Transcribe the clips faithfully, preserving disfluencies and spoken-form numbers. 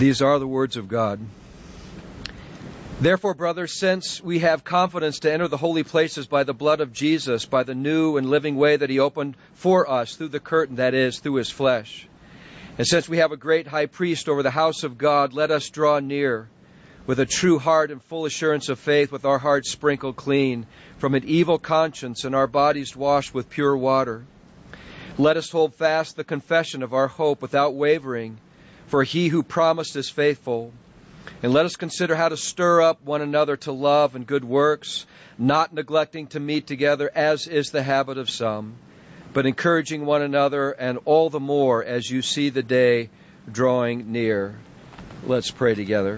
These are the words of God. Therefore, brothers, since we have confidence to enter the holy places by the blood of Jesus, by the new and living way that he opened for us through the curtain, that is, through his flesh, and since we have a great high priest over the house of God, let us draw near with a true heart and full assurance of faith, with our hearts sprinkled clean from an evil conscience and our bodies washed with pure water. Let us hold fast the confession of our hope without wavering, for he who promised is faithful. And let us consider how to stir up one another to love and good works, not neglecting to meet together, as is the habit of some, but encouraging one another, and all the more as you see the day drawing near. Let's pray together.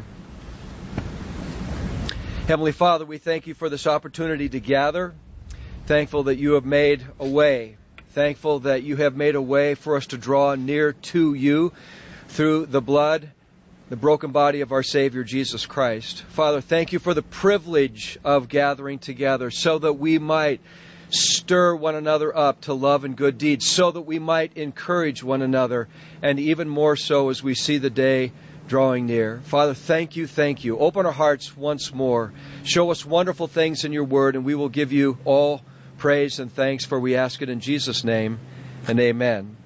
Heavenly Father, we thank you for this opportunity to gather. Thankful that you have made a way. Thankful that you have made a way for us to draw near to you through the blood, the broken body of our Savior, Jesus Christ. Father, thank you for the privilege of gathering together so that we might stir one another up to love and good deeds, so that we might encourage one another, and even more so as we see the day drawing near. Father, thank you, thank you. Open our hearts once more. Show us wonderful things in your word, and we will give you all praise and thanks, for we ask it in Jesus' name, and amen.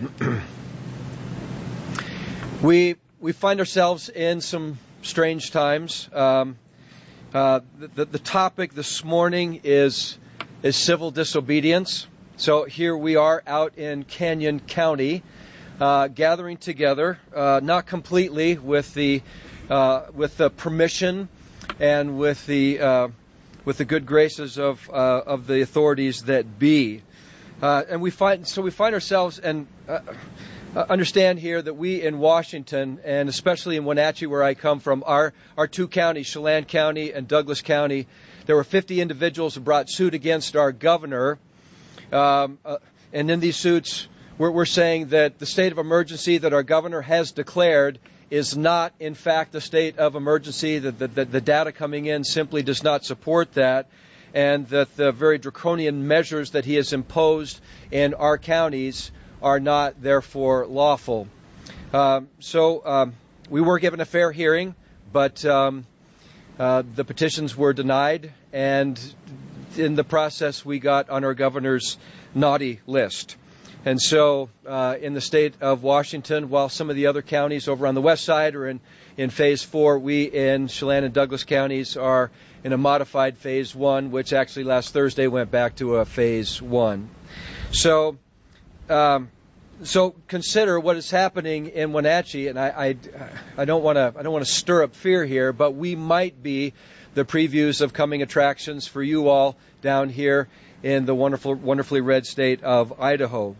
we we find ourselves in some strange times. Um, uh, the, the topic this morning is is civil disobedience. So here we are out in Canyon County, uh, gathering together, uh, not completely with the uh, with the permission and with the uh, with the good graces of uh, of the authorities that be, uh, and we find so we find ourselves and uh, understand here that we in Washington, and especially in Wenatchee, where I come from, our our two counties, Chelan County and Douglas County, there were fifty individuals who brought suit against our governor, um, uh, and in these suits, we're, we're saying that the state of emergency that our governor has declared is not, in fact, the state of emergency. That the, the, the data coming in simply does not support that, and that the very draconian measures that he has imposed in our counties are not, therefore, lawful. Um, so um, we were given a fair hearing, but um, uh, the petitions were denied, and in the process we got on our governor's naughty list. And so uh, in the state of Washington, while some of the other counties over on the west side are in, in phase four, we in Chelan and Douglas counties are in a modified phase one, which actually last Thursday went back to a phase one. So um, so consider what is happening in Wenatchee, and I I, I don't want to I don't want to stir up fear here, but we might be the previews of coming attractions for you all down here in the wonderful, wonderfully red state of Idaho.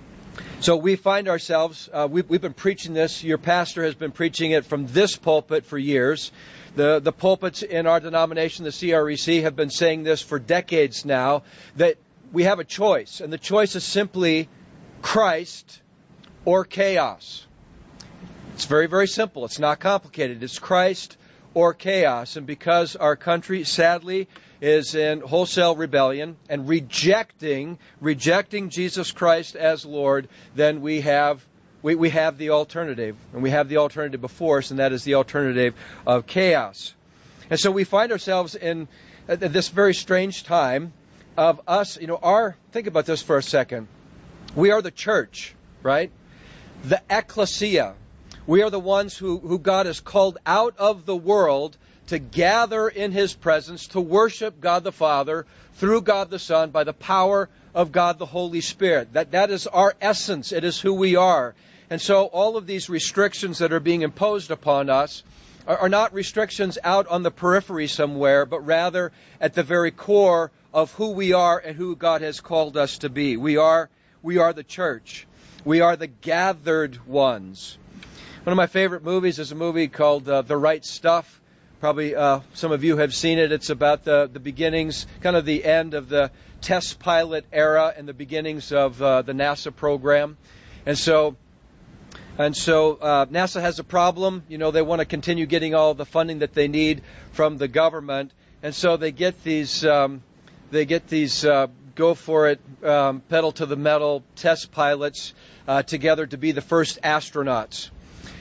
So we find ourselves, uh, we've, we've been preaching this, your pastor has been preaching it from this pulpit for years. The, the pulpits in our denomination, the C R E C, have been saying this for decades now, that we have a choice, and the choice is simply Christ or chaos. It's very, very simple. It's not complicated. It's Christ or chaos. And because our country, sadly, is in wholesale rebellion and rejecting rejecting Jesus Christ as Lord, then we have we, we have the alternative. And we have the alternative before us, and that is the alternative of chaos. And so we find ourselves in uh, this very strange time of us, you know, our, think about this for a second. We are the church, right? The ecclesia. We are the ones who, who God has called out of the world to gather in His presence, to worship God the Father through God the Son by the power of God the Holy Spirit. That, that is our essence. It is who we are. And so all of these restrictions that are being imposed upon us are, are not restrictions out on the periphery somewhere, but rather at the very core of who we are and who God has called us to be. We are, we are the church. We are the gathered ones. One of my favorite movies is a movie called uh, The Right Stuff. Probably uh, some of you have seen it. It's about the, the beginnings, kind of the end of the test pilot era and the beginnings of uh, the NASA program. And so and so uh, NASA has a problem. You know, they want to continue getting all the funding that they need from the government. And so they get these, um, they get these uh, go for it, um, pedal to the metal test pilots uh, together to be the first astronauts.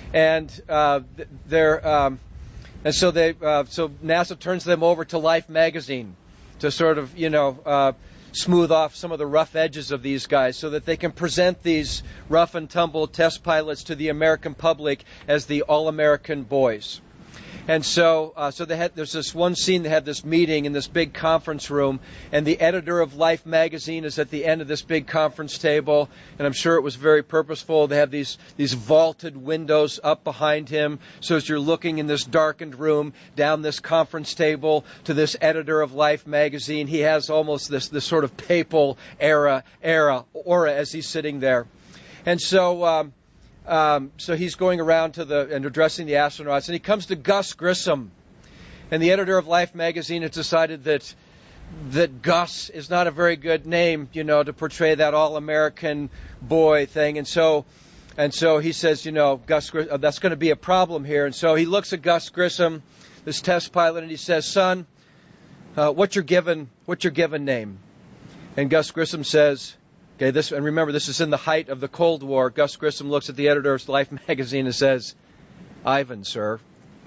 and uh, they're um, and so they uh, so NASA turns them over to Life magazine to sort of you know uh, smooth off some of the rough edges of these guys, so that they can present these rough and tumble test pilots to the American public as the all-American boys. And so, uh, so they had, there's this one scene, they had this meeting in this big conference room, and the editor of Life magazine is at the end of this big conference table, and I'm sure it was very purposeful. They have these, these vaulted windows up behind him, so as you're looking in this darkened room down this conference table to this editor of Life magazine, he has almost this, this sort of papal era, era, aura as he's sitting there. And so, um, Um, so he's going around to the and addressing the astronauts, and he comes to Gus Grissom, and the editor of Life magazine has decided that that Gus is not a very good name, you know, to portray that all-American boy thing, and so and so he says, you know, Gus, uh, that's going to be a problem here, and so he looks at Gus Grissom, this test pilot, and he says, "Son, uh, what's your given what's your given name?" And Gus Grissom says. Okay, this, and remember, this is in the height of the Cold War. Gus Grissom looks at the editor of Life magazine and says, "Ivan, sir."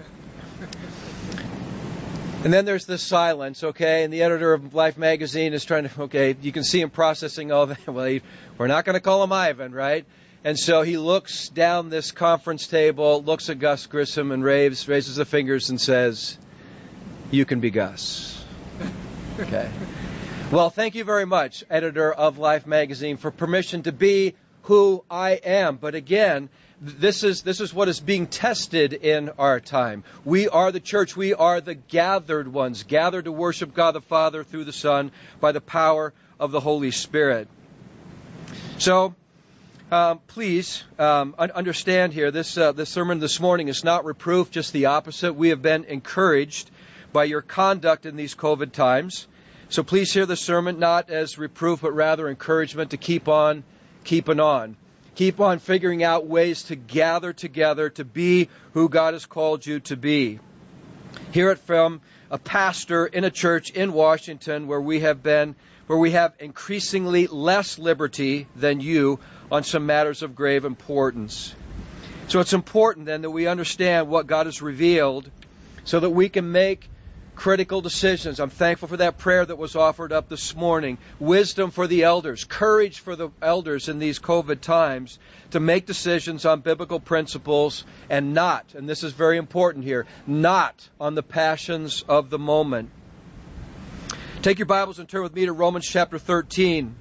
And then there's this silence, okay, and the editor of Life magazine is trying to, okay, you can see him processing all that. Well, he, we're not going to call him Ivan, right? And so he looks down this conference table, looks at Gus Grissom, and raves, raises the fingers and says, "You can be Gus." Okay. Well, thank you very much, editor of Life magazine, for permission to be who I am. But again, this is this is what is being tested in our time. We are the church. We are the gathered ones, gathered to worship God the Father through the Son by the power of the Holy Spirit. So, um, please um, understand here, this uh, this sermon this morning is not reproof, just the opposite. We have been encouraged by your conduct in these COVID times. So please hear the sermon not as reproof, but rather encouragement to keep on keeping on. Keep on figuring out ways to gather together to be who God has called you to be. Hear it from a pastor in a church in Washington where we have been, where we have increasingly less liberty than you on some matters of grave importance. So it's important then that we understand what God has revealed so that we can make critical decisions. I'm thankful for that prayer that was offered up this morning. Wisdom for the elders, courage for the elders in these COVID times to make decisions on biblical principles and not, and this is very important here, not on the passions of the moment. Take your Bibles and turn with me to Romans chapter thirteen.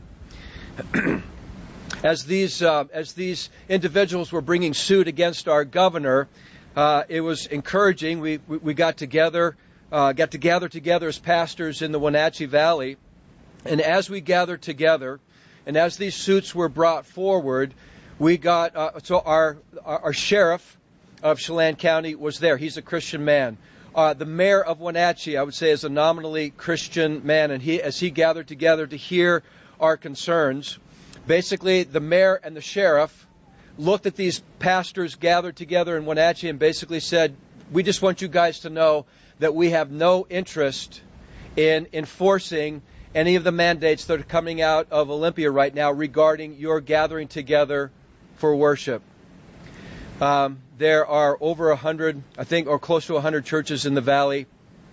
As these uh, as these individuals were bringing suit against our governor, uh, it was encouraging. We we, we got together. Uh, got to gather together as pastors in the Wenatchee Valley. And as we gathered together, and as these suits were brought forward, we got, uh, so our, our our sheriff of Chelan County was there. He's a Christian man. Uh, the mayor of Wenatchee, I would say, is a nominally Christian man. And he, as he gathered together to hear our concerns, basically the mayor and the sheriff looked at these pastors gathered together in Wenatchee and basically said, "We just want you guys to know that we have no interest in enforcing any of the mandates that are coming out of Olympia right now regarding your gathering together for worship." Um, there are over a hundred, I think, or close to a hundred churches in the valley.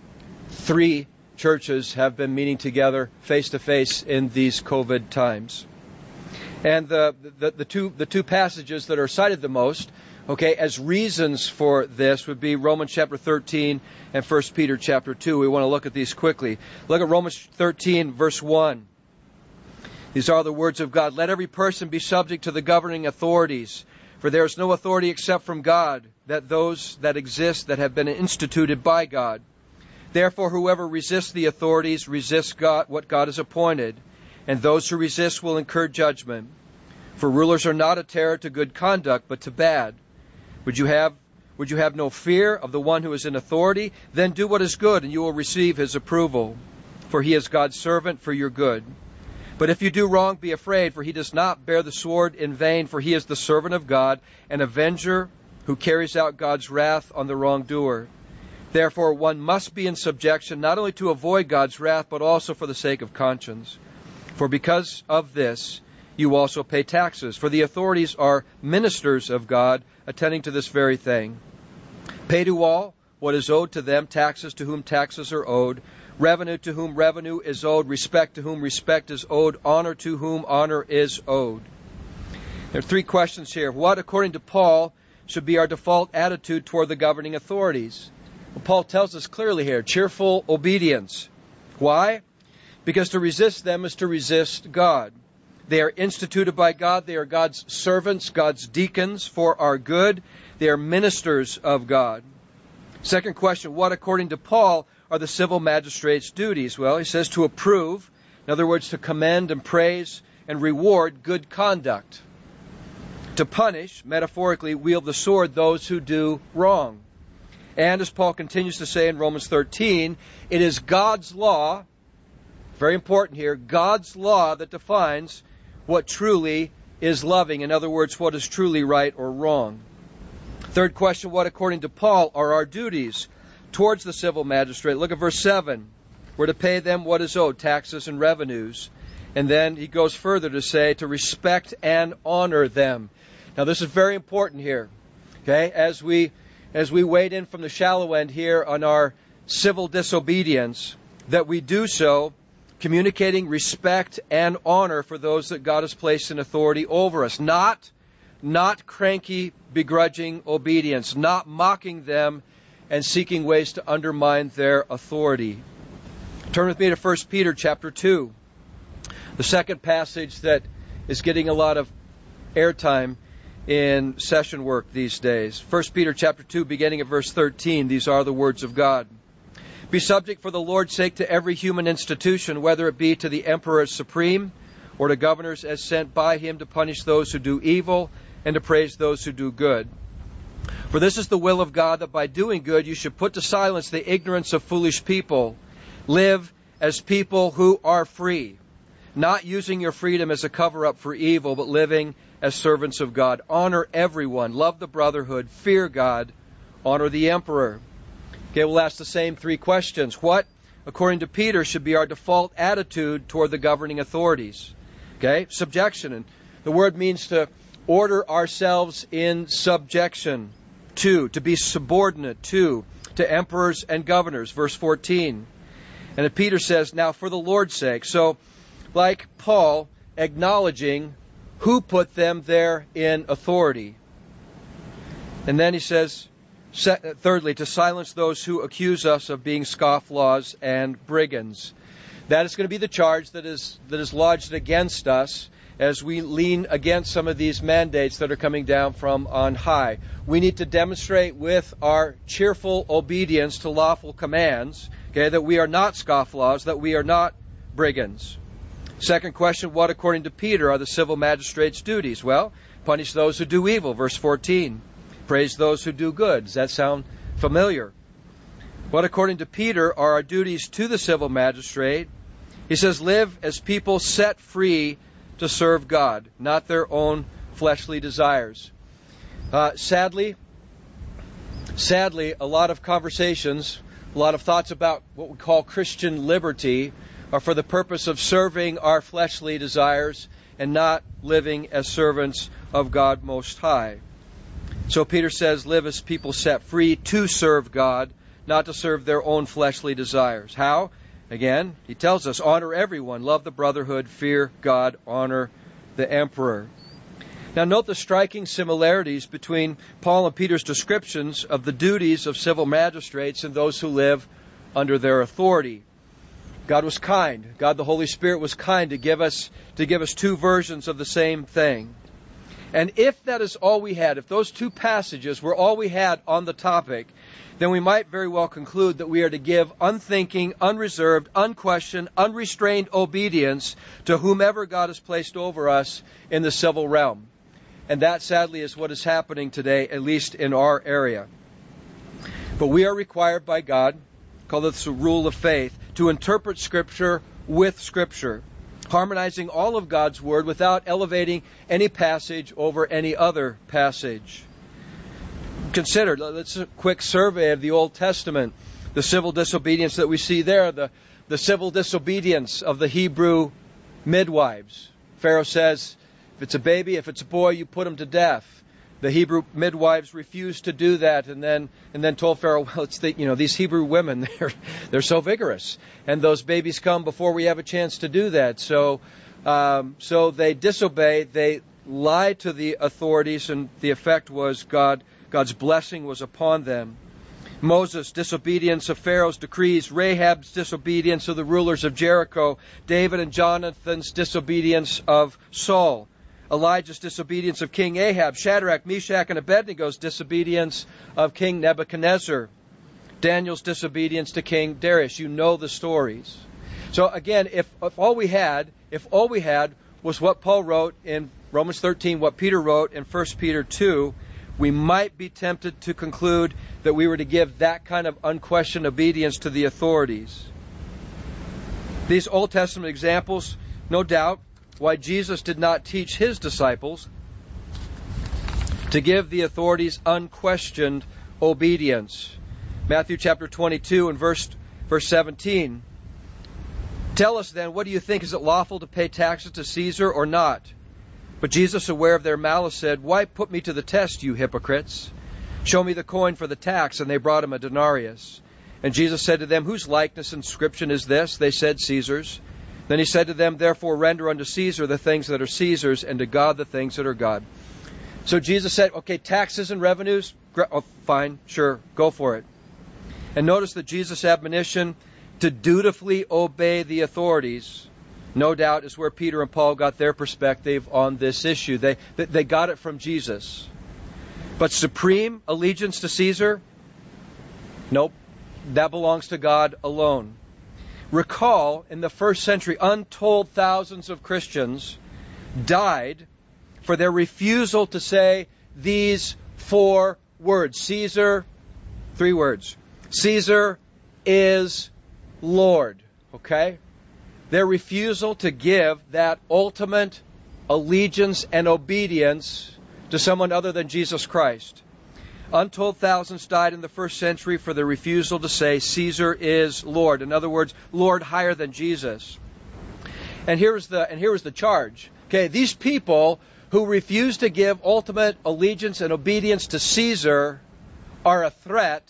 Three churches have been meeting together face to face in these COVID times. And the, the the two the two passages that are cited the most, okay, as reasons for this would be Romans chapter thirteen and First Peter chapter two. We want to look at these quickly. Look at Romans thirteen, verse one. These are the words of God. "Let every person be subject to the governing authorities, for there is no authority except from God, that those that exist that have been instituted by God. Therefore, whoever resists the authorities resists God, what God has appointed, and those who resist will incur judgment. For rulers are not a terror to good conduct, but to bad. Would you have would you have no fear of the one who is in authority? Then do what is good, and you will receive his approval. For he is God's servant for your good. But if you do wrong, be afraid, for he does not bear the sword in vain, for he is the servant of God, an avenger who carries out God's wrath on the wrongdoer. Therefore, one must be in subjection, not only to avoid God's wrath, but also for the sake of conscience. For because of this, you also pay taxes. For the authorities are ministers of God, attending to this very thing. Pay to all what is owed to them, taxes to whom taxes are owed, revenue to whom revenue is owed, respect to whom respect is owed, honor to whom honor is owed. There are three questions here. What, according to Paul, should be our default attitude toward the governing authorities? Well, Paul tells us clearly here, cheerful obedience. Why? Because to resist them is to resist God. They are instituted by God. They are God's servants, God's deacons for our good. They are ministers of God. Second question, what, according to Paul, are the civil magistrate's duties? Well, he says to approve, in other words, to commend and praise and reward good conduct. To punish, metaphorically, wield the sword those who do wrong. And as Paul continues to say in Romans thirteen, it is God's law, very important here, God's law that defines what truly is loving. In other words, what is truly right or wrong. Third question, what, according to Paul, are our duties towards the civil magistrate? Look at verse seven. We're to pay them what is owed, taxes and revenues. And then he goes further to say to respect and honor them. Now this is very important here. Okay, as we as we wade in from the shallow end here on our civil disobedience, that we do so communicating respect and honor for those that God has placed in authority over us. Not Not cranky, begrudging obedience, not mocking them and seeking ways to undermine their authority. Turn with me to First Peter chapter two, the second passage that is getting a lot of airtime in session work these days. First Peter chapter two, beginning at verse thirteen, these are the words of God. Be subject for the Lord's sake to every human institution, whether it be to the emperor as supreme, or to governors as sent by him to punish those who do evil, and to praise those who do good. For this is the will of God, that by doing good you should put to silence the ignorance of foolish people. Live as people who are free, not using your freedom as a cover-up for evil, but living as servants of God. Honor everyone, love the brotherhood, fear God, honor the emperor. Okay, we'll ask the same three questions. What, according to Peter, should be our default attitude toward the governing authorities? Okay, subjection. And the word means to order ourselves in subjection to, to be subordinate to, to emperors and governors. Verse fourteen. And then Peter says, now for the Lord's sake. So, like Paul, acknowledging who put them there in authority. And then he says, thirdly, to silence those who accuse us of being scofflaws and brigands. That is going to be the charge that is that is lodged against us as we lean against some of these mandates that are coming down from on high. We need to demonstrate with our cheerful obedience to lawful commands, okay, that we are not scofflaws, that we are not brigands. Second question, what, according to Peter, are the civil magistrate's duties? Well, punish those who do evil, verse fourteen. Praise those who do good. Does that sound familiar? What, according to Peter, are our duties to the civil magistrate? He says, live as people set free to serve God, not their own fleshly desires. Uh, sadly, sadly, a lot of conversations, a lot of thoughts about what we call Christian liberty are for the purpose of serving our fleshly desires and not living as servants of God Most High. So Peter says, live as people set free to serve God, not to serve their own fleshly desires. How? Again, he tells us, honor everyone, love the brotherhood, fear God, honor the emperor. Now note the striking similarities between Paul and Peter's descriptions of the duties of civil magistrates and those who live under their authority. God was kind. God the Holy Spirit was kind to give us to give us two versions of the same thing. And if that is all we had, if those two passages were all we had on the topic, then we might very well conclude that we are to give unthinking, unreserved, unquestioned, unrestrained obedience to whomever God has placed over us in the civil realm. And that, sadly, is what is happening today, at least in our area. But we are required by God, call this a rule of faith, to interpret Scripture with Scripture, harmonizing all of God's Word without elevating any passage over any other passage. Consider, let's a quick survey of the Old Testament, the civil disobedience that we see there, the, the civil disobedience of the Hebrew midwives. Pharaoh says, it's a baby, if it's a boy, you put him to death. The Hebrew midwives refused to do that, and then and then told Pharaoh, well, it's the, you know, these Hebrew women, they're they're so vigorous, and those babies come before we have a chance to do that. So um, so they disobey, they lied to the authorities, and the effect was God God's blessing was upon them. Moses' disobedience of Pharaoh's decrees, Rahab's disobedience of the rulers of Jericho, David and Jonathan's disobedience of Saul, Elijah's disobedience of King Ahab, Shadrach, Meshach, and Abednego's disobedience of King Nebuchadnezzar, Daniel's disobedience to King Darius. You know the stories. So again, if, if all we had, if all we had was what Paul wrote in Romans thirteen, what Peter wrote in First Peter two, we might be tempted to conclude that we were to give that kind of unquestioned obedience to the authorities. These Old Testament examples, no doubt, why Jesus did not teach his disciples to give the authorities unquestioned obedience. Matthew chapter twenty-two and verse verse seventeen. Tell us then, what do you think? Is it lawful to pay taxes to Caesar or not? But Jesus, aware of their malice, said, why put me to the test, you hypocrites? Show me the coin for the tax. And they brought him a denarius. And Jesus said to them, whose likeness and inscription is this? They said, Caesar's. Then he said to them, therefore render unto Caesar the things that are Caesar's, and to God the things that are God. So Jesus said, okay, taxes and revenues, oh, fine, sure, go for it. And notice that Jesus' admonition to dutifully obey the authorities, no doubt, is where Peter and Paul got their perspective on this issue. They, they got it from Jesus. But supreme allegiance to Caesar? Nope. That belongs to God alone. Recall, in the first century, untold thousands of Christians died for their refusal to say these four words. Caesar, three words. Caesar is Lord. Okay? Their refusal to give that ultimate allegiance and obedience to someone other than Jesus Christ. Untold thousands died in the first century for their refusal to say Caesar is Lord. In other words, Lord higher than Jesus. And here's the and here was the charge. Okay, these people who refuse to give ultimate allegiance and obedience to Caesar are a threat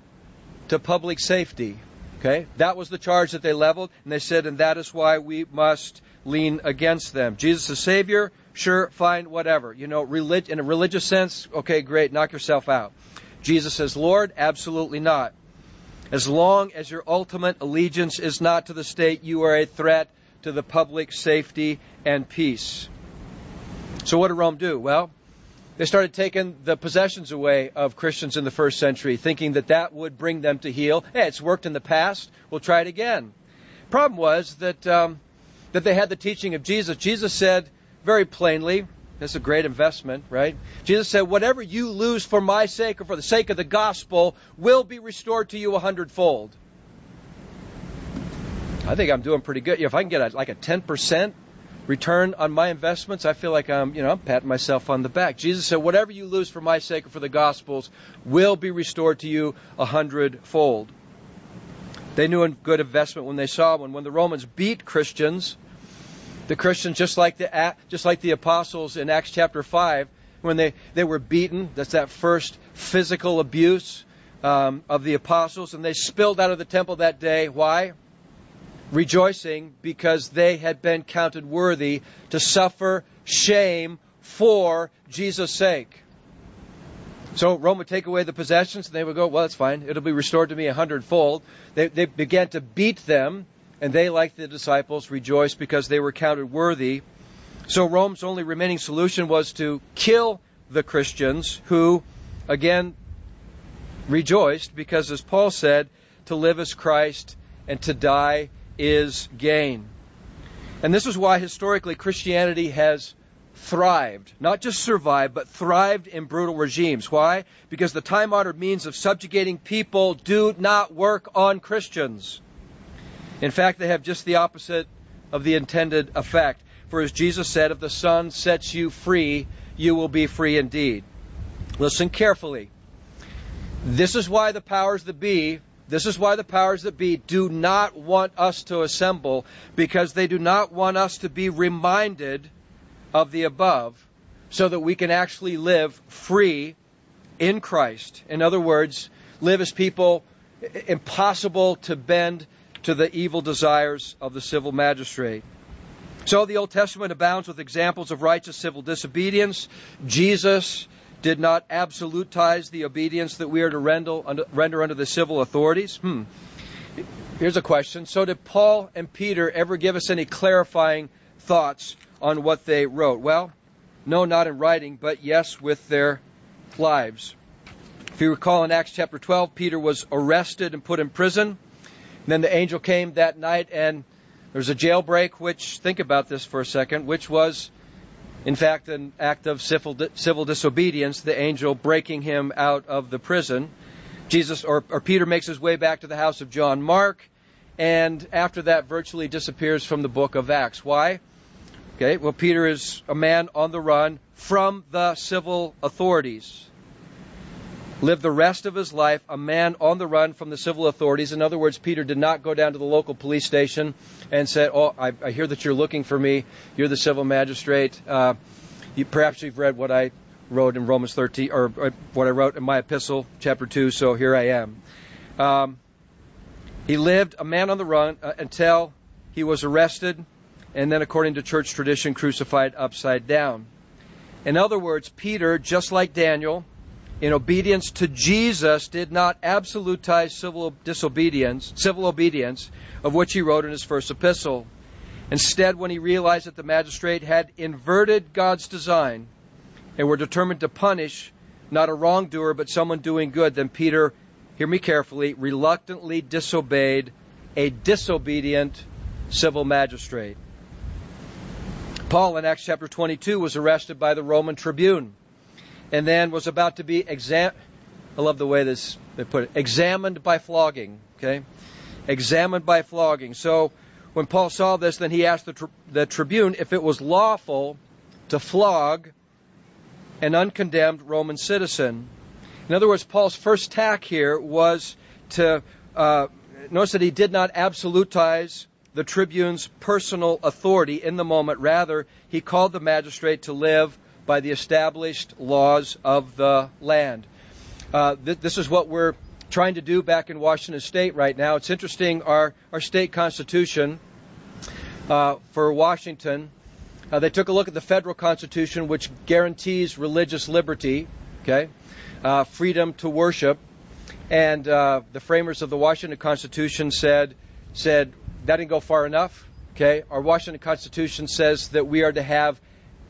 to public safety. Okay, that was the charge that they leveled, and they said, and that is why we must lean against them. Jesus is Savior, sure, fine, whatever. You know, relig- in a religious sense, okay, great, knock yourself out. Jesus is Lord, absolutely not. As long as your ultimate allegiance is not to the state, you are a threat to the public safety and peace. So what did Rome do? Well, they started taking the possessions away of Christians in the first century, thinking that that would bring them to heel. Hey, it's worked in the past. We'll try it again. Problem was that um, that they had the teaching of Jesus. Jesus said very plainly, this is a great investment, right? Jesus said, whatever you lose for my sake or for the sake of the gospel will be restored to you a hundredfold. I think I'm doing pretty good. If I can get a, like a ten percent return on my investments, I feel like I'm, you know, I'm patting myself on the back. Jesus said, whatever you lose for my sake or for the gospels will be restored to you a hundredfold. They knew a good investment when they saw one. When the Romans beat Christians, the Christians, just like the just like the apostles in Acts chapter five, when they, they were beaten, that's that first physical abuse um, of the apostles, and they spilled out of the temple that day. Why? Rejoicing because they had been counted worthy to suffer shame for Jesus' sake. So Rome would take away the possessions, and they would go, well, that's fine. It'll be restored to me a hundredfold. They, they began to beat them, and they, like the disciples, rejoiced because they were counted worthy. So Rome's only remaining solution was to kill the Christians, who, again, rejoiced because, as Paul said, to live is Christ and to die is gain. And this is why historically Christianity has thrived, not just survived, but thrived in brutal regimes. Why? Because the time-honored means of subjugating people do not work on Christians. In fact, they have just the opposite of the intended effect. For as Jesus said, if the Son sets you free, you will be free indeed. Listen carefully. This is why the powers that be This is why the powers that be do not want us to assemble, because they do not want us to be reminded of the above so that we can actually live free in Christ. In other words, live as people impossible to bend to the evil desires of the civil magistrate. So the Old Testament abounds with examples of righteous civil disobedience. Jesus did not absolutize the obedience that we are to render under, render under the civil authorities. Hmm. Here's a question. So did Paul and Peter ever give us any clarifying thoughts on what they wrote? Well, no, not in writing, but yes, with their lives. If you recall in Acts chapter twelve, Peter was arrested and put in prison. And then the angel came that night and there was a jailbreak, which, think about this for a second, which was, in fact, an act of civil, civil disobedience, the angel breaking him out of the prison. Jesus or, or Peter makes his way back to the house of John Mark, and after that virtually disappears from the book of Acts. Why? Okay, well, Peter is a man on the run from the civil authorities. Lived the rest of his life a man on the run from the civil authorities. In other words, Peter did not go down to the local police station and said, oh, I, I hear that you're looking for me. You're the civil magistrate. Uh, you, perhaps you've read what I wrote in Romans thirteen, or, or what I wrote in my epistle, chapter two, so here I am. Um, he lived a man on the run uh, until he was arrested and then, according to church tradition, crucified upside down. In other words, Peter, just like Daniel, in obedience to Jesus, did not absolutize civil disobedience, civil obedience, of which he wrote in his first epistle. Instead, when he realized that the magistrate had inverted God's design and were determined to punish not a wrongdoer but someone doing good, then Peter, hear me carefully, reluctantly disobeyed a disobedient civil magistrate. Paul in Acts chapter twenty-two was arrested by the Roman tribune and then was about to be examined. I love the way this they put it. Examined by flogging. Okay, examined by flogging. So when Paul saw this, then he asked the, tri- the tribune if it was lawful to flog an uncondemned Roman citizen. In other words, Paul's first tack here was to uh, notice that he did not absolutize the tribune's personal authority in the moment. Rather, he called the magistrate to live by the established laws of the land. Uh, th- this is what we're trying to do back in Washington State right now. It's interesting, our, our state constitution uh, for Washington, uh, they took a look at the federal constitution, which guarantees religious liberty, okay, uh, freedom to worship. And uh, the framers of the Washington Constitution said, said that didn't go far enough. Okay, our Washington Constitution says that we are to have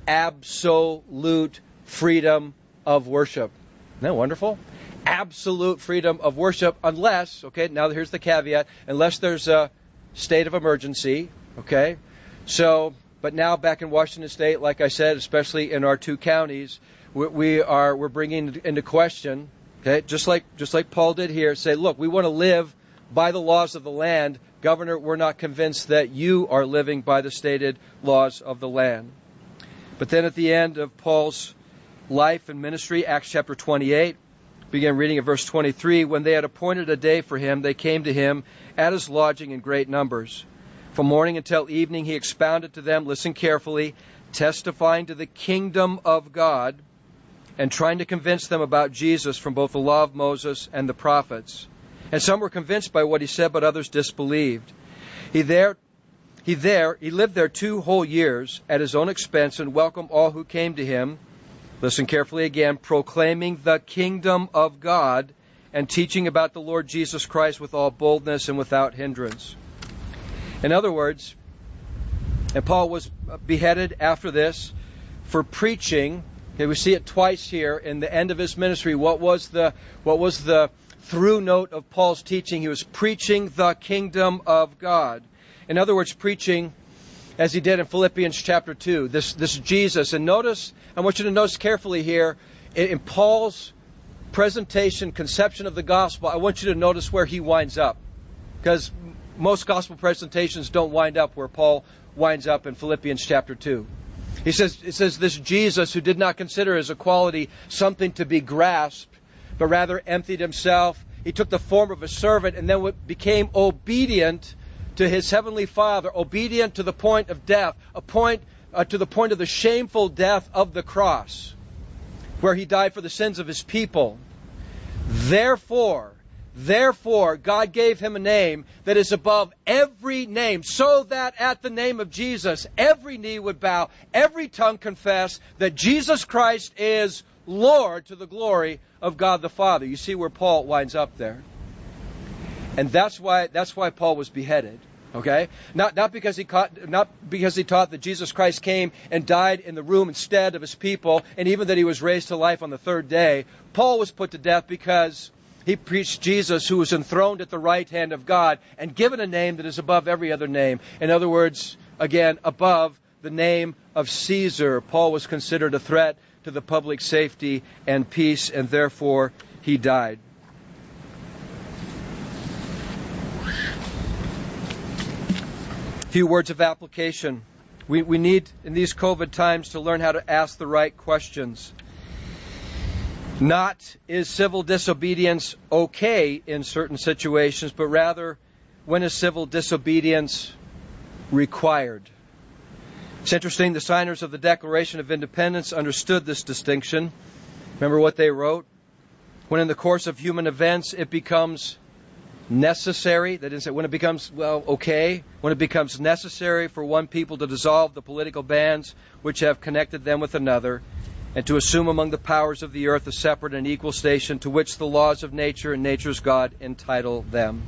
absolute freedom of worship. Isn't that wonderful? Absolute freedom of worship, unless, okay, now here's the caveat, unless there's a state of emergency, okay? So, but now back in Washington State, like I said, especially in our two counties, we, we are we're bringing into question, okay, just like just like Paul did here, say, look, we want to live by the laws of the land. Governor, we're not convinced that you are living by the stated laws of the land. But then at the end of Paul's life and ministry, Acts chapter twenty-eight, begin reading at verse twenty-three. When they had appointed a day for him, they came to him at his lodging in great numbers. From morning until evening, he expounded to them, listen carefully, testifying to the kingdom of God and trying to convince them about Jesus from both the law of Moses and the prophets. And some were convinced by what he said, but others disbelieved. He there, he there, he lived there two whole years at his own expense and welcomed all who came to him. Listen carefully again, proclaiming the kingdom of God and teaching about the Lord Jesus Christ with all boldness and without hindrance. In other words, and Paul was beheaded after this for preaching. Okay, we see it twice here in the end of his ministry. What was the what was the through note of Paul's teaching? He was preaching the kingdom of God. In other words, preaching, as he did in Philippians chapter two, this, this Jesus. And notice, I want you to notice carefully here, in, in Paul's presentation, conception of the gospel, I want you to notice where he winds up. Because most gospel presentations don't wind up where Paul winds up in Philippians chapter two. He says, it says, this Jesus who did not consider his equality something to be grasped, but rather emptied himself. He took the form of a servant and then became obedient to his heavenly Father, obedient to the point of death, a point uh, to the point of the shameful death of the cross, where he died for the sins of his people. Therefore, therefore, God gave him a name that is above every name, so that at the name of Jesus, every knee would bow, every tongue confess that Jesus Christ is Lord, to the glory of God the Father. You see where Paul winds up there. And that's why that's why Paul was beheaded. Okay? Not not because he caught, not because he taught that Jesus Christ came and died in the room instead of his people, and even that he was raised to life on the third day. Paul was put to death because he preached Jesus, who was enthroned at the right hand of God and given a name that is above every other name. In other words, again, above the name of Caesar. Paul was considered a threat to the public safety and peace, and therefore he died. A few words of application. We, we need, in these COVID times, to learn how to ask the right questions. Not, is civil disobedience okay in certain situations, but rather, when is civil disobedience required? It's interesting, the signers of the Declaration of Independence understood this distinction. Remember what they wrote? When in the course of human events it becomes necessary, that is, when it becomes, well, okay, when it becomes necessary for one people to dissolve the political bands which have connected them with another, and to assume among the powers of the earth a separate and equal station to which the laws of nature and nature's God entitle them.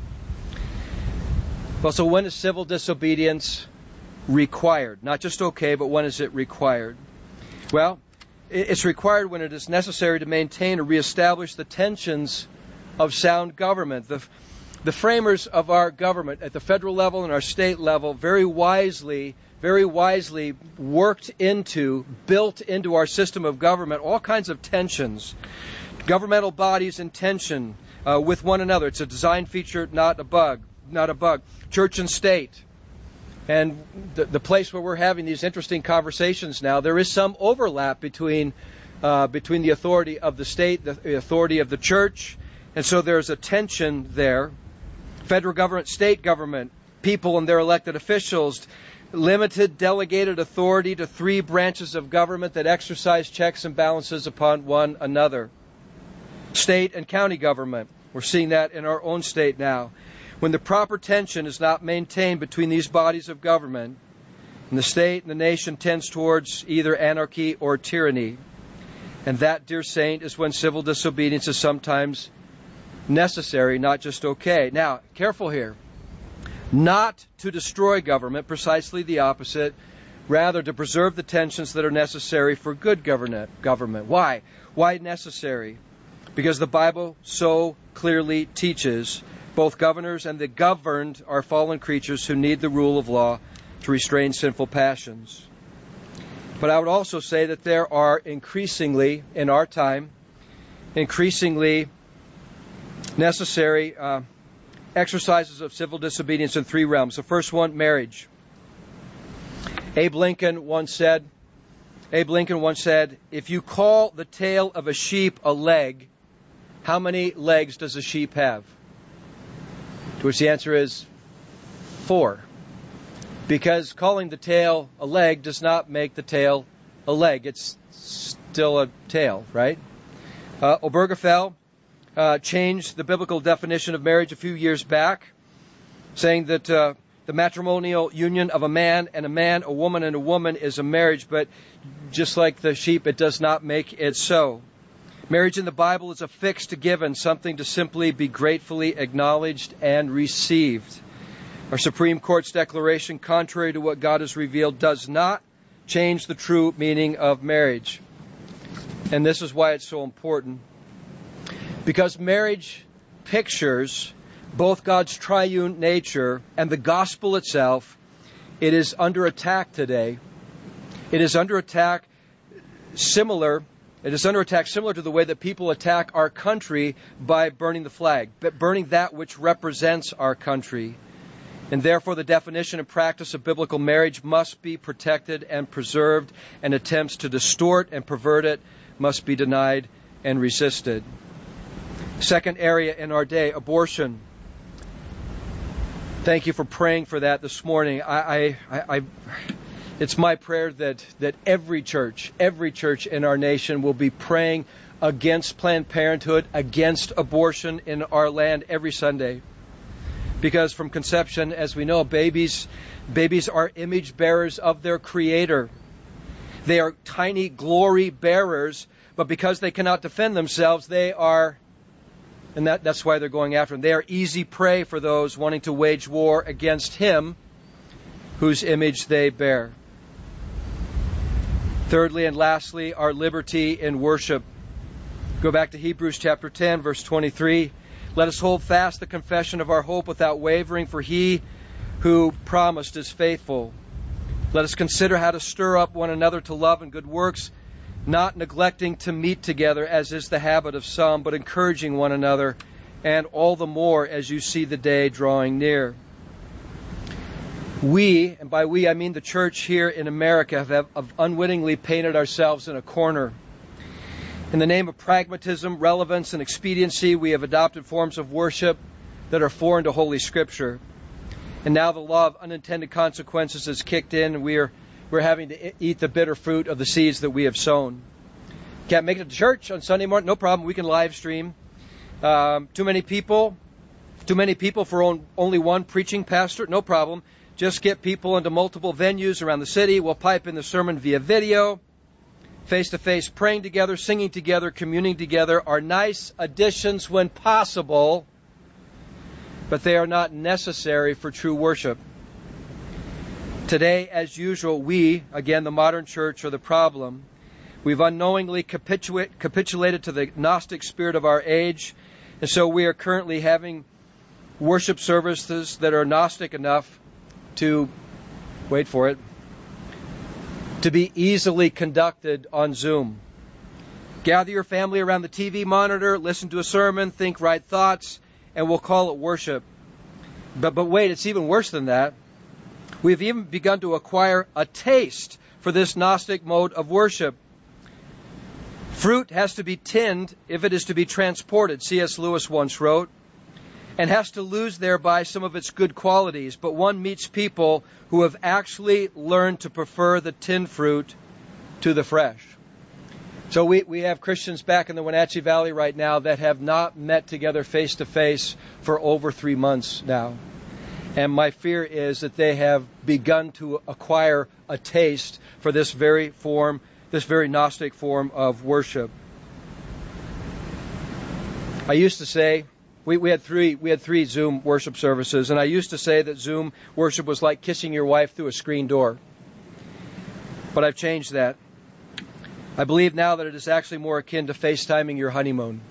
Well, so when is civil disobedience required? Not just okay, but when is it required? Well, it's required when it is necessary to maintain or reestablish the tensions of sound government. The, the framers of our government at the federal level and our state level very wisely, very wisely worked into, built into our system of government all kinds of tensions. Governmental bodies in tension uh, with one another. It's a design feature, not a bug. Not a bug. Church and state. And the, the place where we're having these interesting conversations now, there is some overlap between uh, between the authority of the state, the, the authority of the church, and so there's a tension there. Federal government, state government, people and their elected officials, limited delegated authority to three branches of government that exercise checks and balances upon one another. State and county government, we're seeing that in our own state now. When the proper tension is not maintained between these bodies of government, and the state and the nation tends towards either anarchy or tyranny. And that, dear saint, is when civil disobedience is sometimes necessary, not just okay. Now, careful here. Not to destroy government, precisely the opposite. Rather, to preserve the tensions that are necessary for good government. Why? Why necessary? Because the Bible so clearly teaches both governors and the governed are fallen creatures who need the rule of law to restrain sinful passions. But I would also say that there are increasingly, in our time, increasingly necessary uh, exercises of civil disobedience in three realms. The first one, marriage. Abe Lincoln once said, Abe Lincoln once said, if you call the tail of a sheep a leg, how many legs does a sheep have? To which the answer is four. Because calling the tail a leg does not make the tail a leg. It's still a tail, right? Uh, Obergefell uh, changed the biblical definition of marriage a few years back, saying that uh, the matrimonial union of a man and a man, a woman and a woman is a marriage, but just like the sheep, it does not make it so. Marriage in the Bible is a fixed given, something to simply be gratefully acknowledged and received. Our Supreme Court's declaration, contrary to what God has revealed, does not change the true meaning of marriage. And this is why it's so important. Because marriage pictures both God's triune nature and the gospel itself. It is under attack today. It is under attack similar It is under attack similar to the way that people attack our country by burning the flag, but burning that which represents our country. And therefore the definition and practice of biblical marriage must be protected and preserved, and attempts to distort and pervert it must be denied and resisted. Second area in our day, abortion. Thank you for praying for that this morning. I, I, I, It's my prayer that, that every church, every church in our nation will be praying against Planned Parenthood, against abortion in our land every Sunday. Because from conception, as we know, babies, babies are image bearers of their Creator. They are tiny glory bearers, but because they cannot defend themselves, they are, and that, that's why they're going after them, they are easy prey for those wanting to wage war against Him whose image they bear. Thirdly and lastly, our liberty in worship. Go back to Hebrews chapter ten, verse twenty-three. Let us hold fast the confession of our hope without wavering, for He who promised is faithful. Let us consider how to stir up one another to love and good works, not neglecting to meet together, as is the habit of some, but encouraging one another, and all the more as you see the day drawing near. We, and by we I mean the church here in America, have, have unwittingly painted ourselves in a corner. In the name of pragmatism, relevance, and expediency, we have adopted forms of worship that are foreign to Holy Scripture. And now the law of unintended consequences has kicked in, and we are, we're having to eat the bitter fruit of the seeds that we have sown. Can't make it to church on Sunday morning? No problem. We can live stream. Um, too many people? Too many people for on, only one preaching pastor? No problem. Just get people into multiple venues around the city. We'll pipe in the sermon via video. Face-to-face praying together, singing together, communing together are nice additions when possible, but they are not necessary for true worship. Today, as usual, we, again, the modern church, are the problem. We've unknowingly capitulate, capitulated to the Gnostic spirit of our age, and so we are currently having worship services that are Gnostic enough to, wait for it, to be easily conducted on Zoom. Gather your family around the T V monitor, listen to a sermon, think right thoughts, and we'll call it worship. But, but wait, it's even worse than that. We've even begun to acquire a taste for this Gnostic mode of worship. Fruit has to be tinned if it is to be transported, C S Lewis once wrote, and has to lose thereby some of its good qualities. But one meets people who have actually learned to prefer the tinned fruit to the fresh. So we, we have Christians back in the Wenatchee Valley right now that have not met together face to face for over three months now. And my fear is that they have begun to acquire a taste for this very form, this very Gnostic form of worship. I used to say, We, we had three we had three Zoom worship services, and I used to say that Zoom worship was like kissing your wife through a screen door. But I've changed that. I believe now that it is actually more akin to FaceTiming your honeymoon.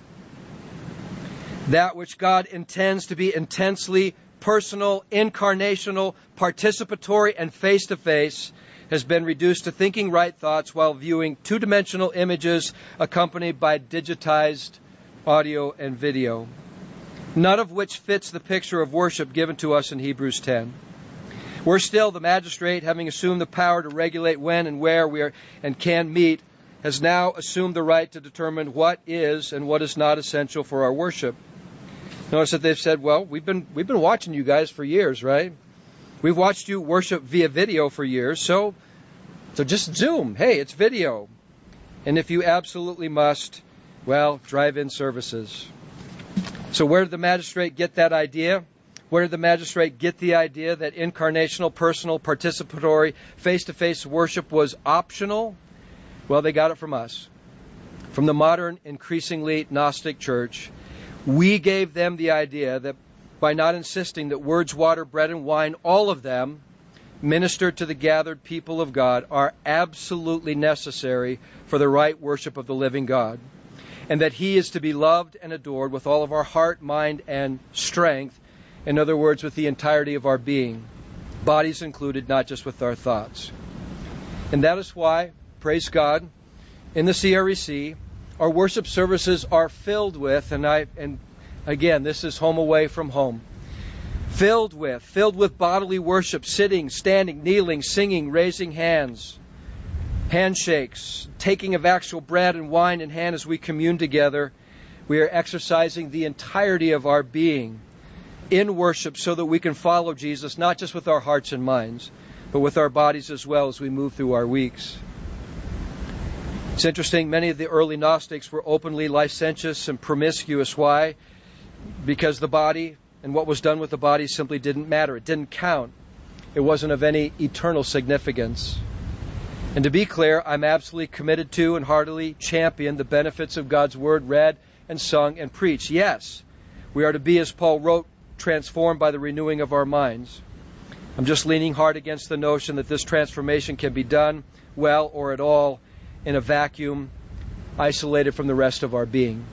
That which God intends to be intensely personal, incarnational, participatory, and face-to-face has been reduced to thinking right thoughts while viewing two-dimensional images accompanied by digitized audio and video, none of which fits the picture of worship given to us in Hebrews ten. We're still the magistrate, having assumed the power to regulate when and where we are and can meet, has now assumed the right to determine what is and what is not essential for our worship. Notice that they've said, well, we've been we've been watching you guys for years, right? We've watched you worship via video for years, so so just Zoom. Hey, it's video. And if you absolutely must, well, drive-in services. So where did the magistrate get that idea? Where did the magistrate get the idea that incarnational, personal, participatory, face-to-face worship was optional? Well, they got it from us. From the modern, increasingly Gnostic church. We gave them the idea that by not insisting that words, water, bread, and wine, all of them, ministered to the gathered people of God, are absolutely necessary for the right worship of the living God. And that He is to be loved and adored with all of our heart, mind, and strength. In other words, with the entirety of our being. Bodies included, not just with our thoughts. And that is why, praise God, in the C R E C, our worship services are filled with, and I, and again, this is home away from home, filled with, filled with bodily worship, sitting, standing, kneeling, singing, raising hands, handshakes, taking of actual bread and wine in hand as we commune together. We are exercising the entirety of our being in worship so that we can follow Jesus, not just with our hearts and minds, but with our bodies as well as we move through our weeks. It's interesting, many of the early Gnostics were openly licentious and promiscuous. Why? Because the body and what was done with the body simply didn't matter. It didn't count. It wasn't of any eternal significance. And to be clear, I'm absolutely committed to and heartily champion the benefits of God's Word read and sung and preached. Yes, we are to be, as Paul wrote, transformed by the renewing of our minds. I'm just leaning hard against the notion that this transformation can be done well or at all in a vacuum, isolated from the rest of our being.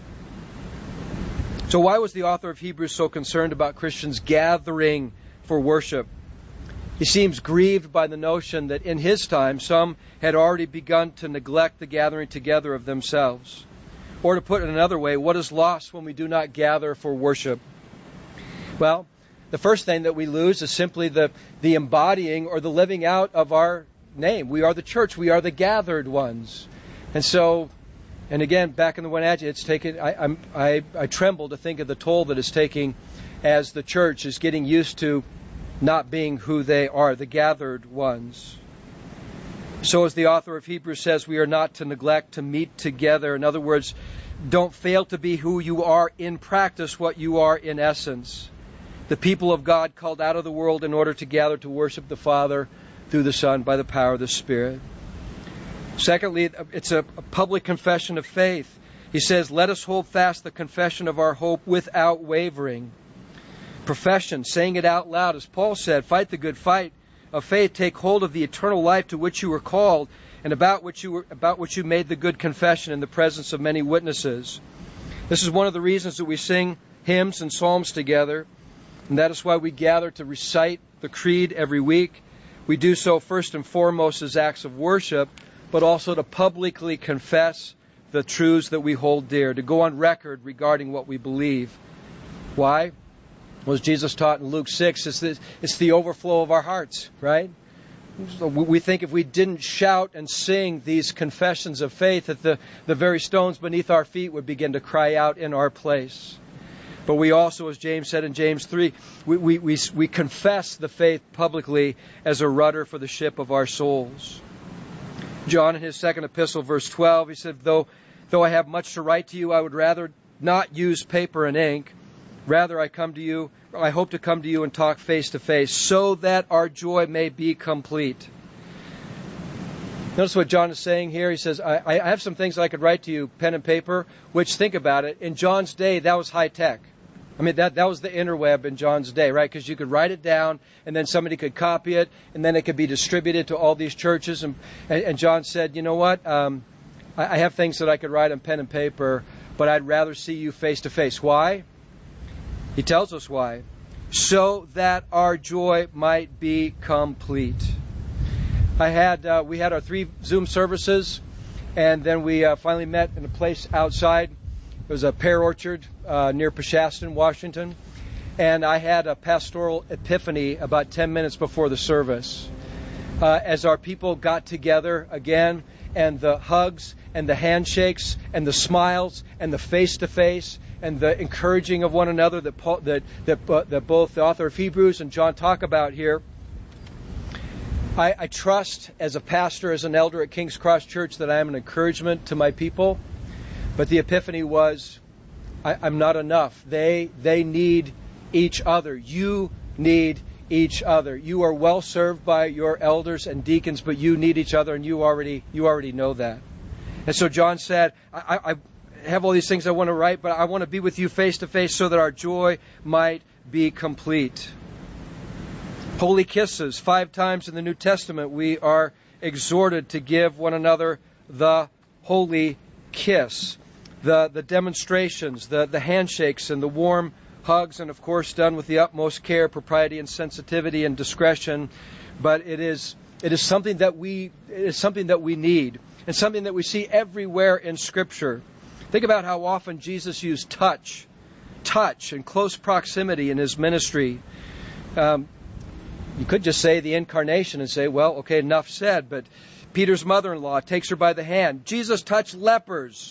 So why was the author of Hebrews so concerned about Christians gathering for worship? He seems grieved by the notion that in his time some had already begun to neglect the gathering together of themselves. Or to put it another way, what is lost when we do not gather for worship? Well, the first thing that we lose is simply the, the embodying or the living out of our name. We are the church. We are the gathered ones. And so, and again, back in the Wenatchee, it's taken, I, I'm, I, I tremble to think of the toll that it's taking as the church is getting used to not being who they are, the gathered ones. So as the author of Hebrews says, we are not to neglect to meet together. In other words, don't fail to be who you are in practice, what you are in essence. The people of God called out of the world in order to gather to worship the Father through the Son by the power of the Spirit. Secondly, it's a, a public confession of faith. He says, let us hold fast the confession of our hope without wavering. Profession, saying it out loud. As Paul said, fight the good fight of faith, take hold of the eternal life to which you were called and about which you were, about which you made the good confession in the presence of many witnesses. This is one of the reasons that we sing hymns and psalms together, and that is why we gather to recite the creed every week. We do so first and foremost as acts of worship, but also to publicly confess the truths that we hold dear, to go on record regarding what we believe. Why? Well, as Jesus taught in Luke six, it's the, it's the overflow of our hearts, right? So we think if we didn't shout and sing these confessions of faith, that the, the very stones beneath our feet would begin to cry out in our place. But we also, as James said in James three, we, we, we, we confess the faith publicly as a rudder for the ship of our souls. John, in his second epistle, verse twelve, he said, though, though I have much to write to you, I would rather not use paper and ink. Rather, I come to you, I hope to come to you and talk face to face, so that our joy may be complete. Notice what John is saying here. He says, I, I have some things I could write to you, pen and paper, which, think about it, in John's day, that was high tech. I mean, that, that was the interweb in John's day, right? Because you could write it down, and then somebody could copy it, and then it could be distributed to all these churches. And, and, and John said, you know what? Um, I, I have things that I could write on pen and paper, but I'd rather see you face to face. Why? He tells us why. So that our joy might be complete. I had uh, we had our three Zoom services, and then we uh, finally met in a place outside. It was a pear orchard uh, near Peshastin, Washington. And I had a pastoral epiphany about ten minutes before the service. Uh, as our people got together again, and the hugs and the handshakes and the smiles and the face-to-face and the encouraging of one another that Paul, that that, uh, that both the author of Hebrews and John talk about here. I, I trust as a pastor, as an elder at King's Cross Church, that I am an encouragement to my people. But the epiphany was, I, I'm not enough. They they need each other. You need each other. You are well served by your elders and deacons, but you need each other, and you already you already know that. And so John said, I, I have all these things I want to write, but I want to be with you face to face so that our joy might be complete. Holy kisses. Five times in the New Testament we are exhorted to give one another the holy kiss. The, the demonstrations, the, the handshakes and the warm hugs, and of course done with the utmost care, propriety and sensitivity and discretion. But it is it is something that we it is something that we need, and something that we see everywhere in Scripture. Think about how often Jesus used touch, touch and close proximity in his ministry. Um, you could just say the incarnation and say, well, okay, enough said. But Peter's mother-in-law takes her by the hand. Jesus touched lepers.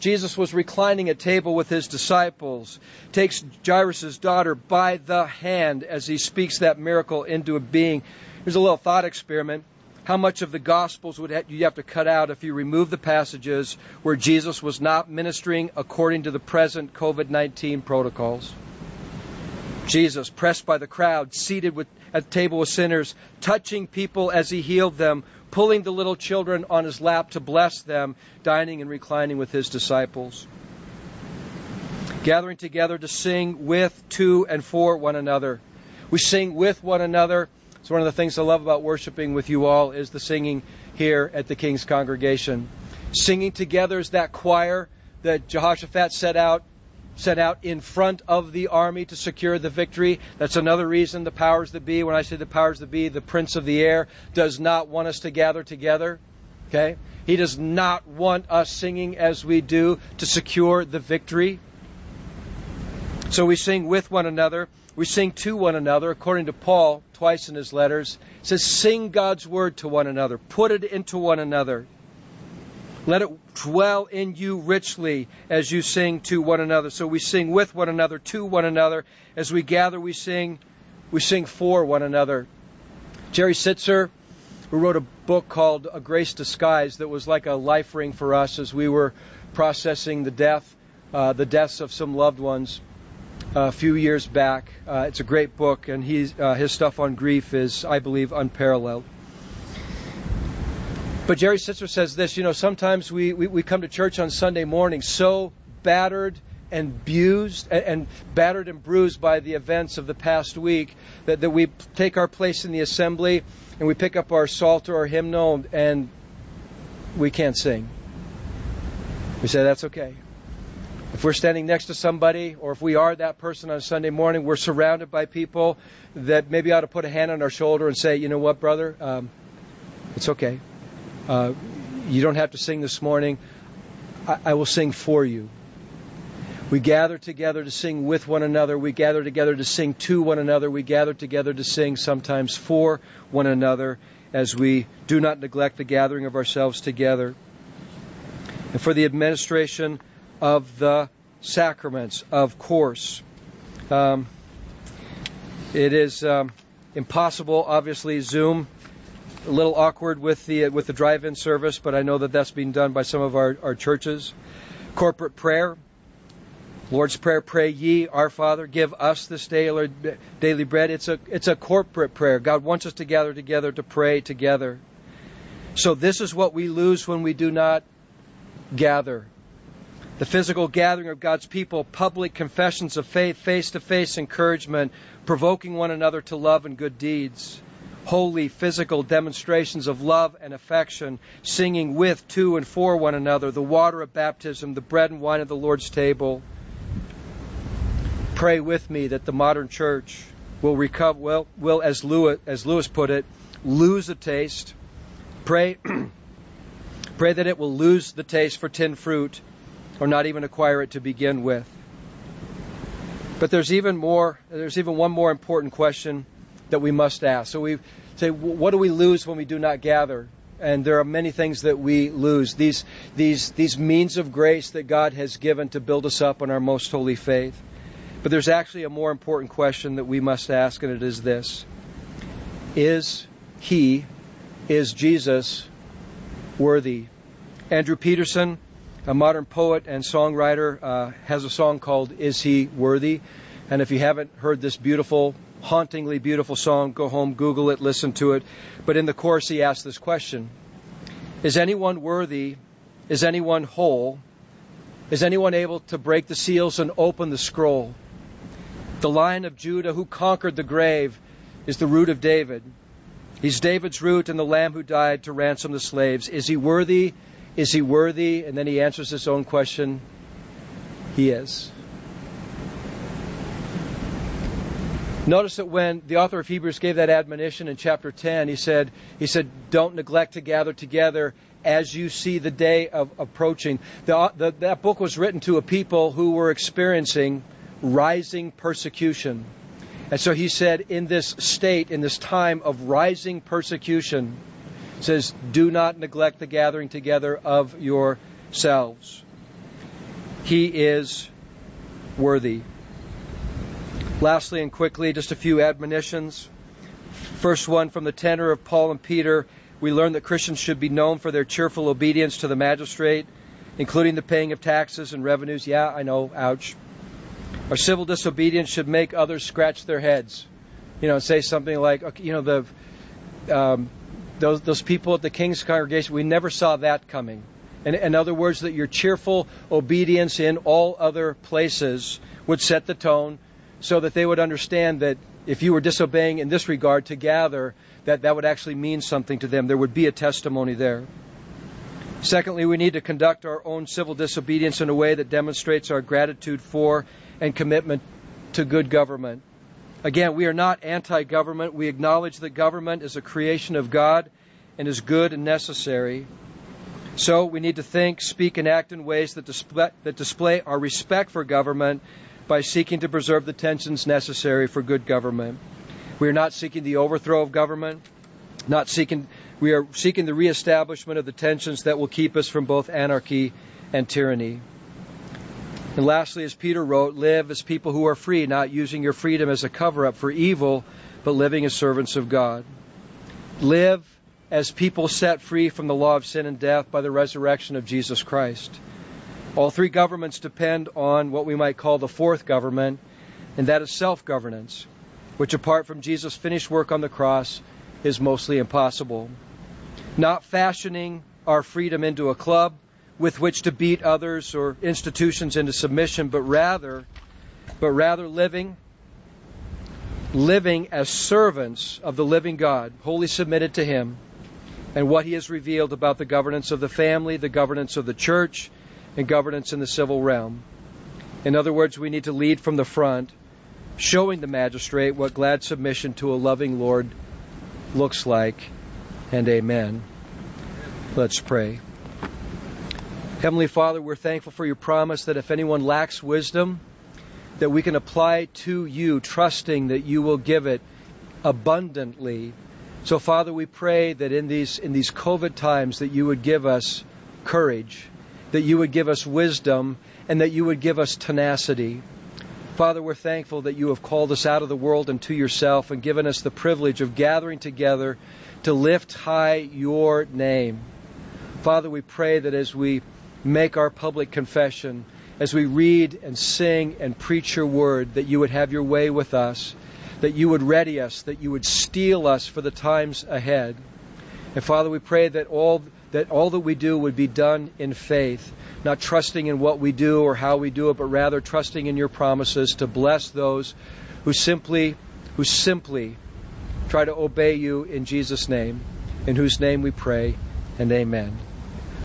Jesus was reclining at table with his disciples, takes Jairus' daughter by the hand as he speaks that miracle into a being. Here's a little thought experiment. How much of the Gospels would you have to cut out if you remove the passages where Jesus was not ministering according to the present COVID nineteen protocols? Jesus, pressed by the crowd, seated with, at the table with sinners, touching people as he healed them, pulling the little children on his lap to bless them, dining and reclining with his disciples. Gathering together to sing with, to, and for one another. We sing with one another. It's one of the things I love about worshiping with you all is the singing here at the King's congregation. Singing together is that choir that Jehoshaphat set out set out in front of the army to secure the victory. That's another reason the powers that be, when I say the powers that be, the prince of the air, does not want us to gather together. Okay? He does not want us singing as we do to secure the victory. So we sing with one another. We sing to one another. According to Paul, twice in his letters, it says, sing God's word to one another. Put it into one another. Let it dwell in you richly as you sing to one another. So we sing with one another, to one another. As we gather, we sing, we sing for one another. Jerry Sitzer, who wrote a book called A Grace Disguised, that was like a life ring for us as we were processing the death, uh, the deaths of some loved ones uh, a few years back. Uh, it's a great book, and he's, uh, his stuff on grief is, I believe, unparalleled. But Jerry Sitzer says this, you know, sometimes we, we, we come to church on Sunday morning so battered and abused and, and battered and bruised by the events of the past week that, that we take our place in the assembly and we pick up our psalter or hymnal and we can't sing. We say, that's okay. If we're standing next to somebody, or if we are that person on a Sunday morning, we're surrounded by people that maybe ought to put a hand on our shoulder and say, you know what, brother, um, it's okay. Uh, you don't have to sing this morning. I, I will sing for you. We gather together to sing with one another. We gather together to sing to one another. We gather together to sing sometimes for one another as we do not neglect the gathering of ourselves together. And for the administration of the sacraments, of course. Um, it is um, impossible, obviously, Zoom. A little awkward with the with the drive-in service, but I know that that's being done by some of our, our churches. Corporate prayer. Lord's Prayer, pray ye, our Father, give us this day our daily bread. It's a it's a corporate prayer. God wants us to gather together to pray together. So this is what we lose when we do not gather. The physical gathering of God's people, public confessions of faith, face-to-face encouragement, provoking one another to love and good deeds. Holy physical demonstrations of love and affection, singing with, to, and for one another, the water of baptism, the bread and wine of the Lord's table. Pray with me that the modern church will recover, well, will as Lewis, as Lewis put it, lose the taste. Pray, pray that it will lose the taste for tinned fruit, or not even acquire it to begin with. But there's even more. There's even one more important question that we must ask. So we say, what do we lose when we do not gather? And there are many things that we lose. These these these means of grace that God has given to build us up in our most holy faith. But there's actually a more important question that we must ask, and it is this: Is He, is Jesus worthy? Andrew Peterson, a modern poet and songwriter, uh, has a song called "Is He Worthy?" And if you haven't heard this beautiful, hauntingly beautiful song, go home, Google it, listen to it. But in the chorus he asks this question: Is anyone worthy? Is anyone whole? Is anyone able to break the seals and open the scroll? The Lion of Judah who conquered the grave is the root of David. He's David's root and the Lamb who died to ransom the slaves. Is he worthy? Is he worthy? And then he answers his own question. He is. Notice that when the author of Hebrews gave that admonition in chapter ten, he said, he said, don't neglect to gather together as you see the day of approaching. The, the, that book was written to a people who were experiencing rising persecution. And so he said, in this state, in this time of rising persecution, says, do not neglect the gathering together of yourselves. He is worthy. Lastly and quickly, just a few admonitions. First one, from the tenor of Paul and Peter, we learn that Christians should be known for their cheerful obedience to the magistrate, including the paying of taxes and revenues. Yeah, I know, ouch. Our civil disobedience should make others scratch their heads. You know, say something like, okay, you know, the um, those those people at the King's congregation, we never saw that coming. In, in other words, that your cheerful obedience in all other places would set the tone, so that they would understand that if you were disobeying in this regard to gather, that that would actually mean something to them. There would be a testimony there. Secondly, we need to conduct our own civil disobedience in a way that demonstrates our gratitude for and commitment to good government. Again, we are not anti-government. We acknowledge that government is a creation of God and is good and necessary. So we need to think, speak, and act in ways that display, that display our respect for government by seeking to preserve the tensions necessary for good government. We are not seeking the overthrow of government, not seeking, we are seeking the reestablishment of the tensions that will keep us from both anarchy and tyranny. And lastly, as Peter wrote, live as people who are free, not using your freedom as a cover-up for evil, but living as servants of God. Live as people set free from the law of sin and death by the resurrection of Jesus Christ. All three governments depend on what we might call the fourth government, and that is self-governance, which apart from Jesus' finished work on the cross is mostly impossible. Not fashioning our freedom into a club with which to beat others or institutions into submission, but rather, but rather living, living as servants of the living God, wholly submitted to Him, and what He has revealed about the governance of the family, the governance of the church, and governance in the civil realm. In other words, we need to lead from the front, showing the magistrate what glad submission to a loving Lord looks like. And amen. Let's pray. Heavenly Father, we're thankful for your promise that if anyone lacks wisdom, that we can apply to you, trusting that you will give it abundantly. So, Father, we pray that in these in these COVID times that you would give us courage, that you would give us wisdom, and that you would give us tenacity. Father, we're thankful that you have called us out of the world and to yourself and given us the privilege of gathering together to lift high your name. Father, we pray that as we make our public confession, as we read and sing and preach your word, that you would have your way with us, that you would ready us, that you would steel us for the times ahead. And Father, we pray that all that all that we do would be done in faith, not trusting in what we do or how we do it, but rather trusting in your promises to bless those who simply who simply try to obey you in Jesus' name, in whose name we pray, and amen.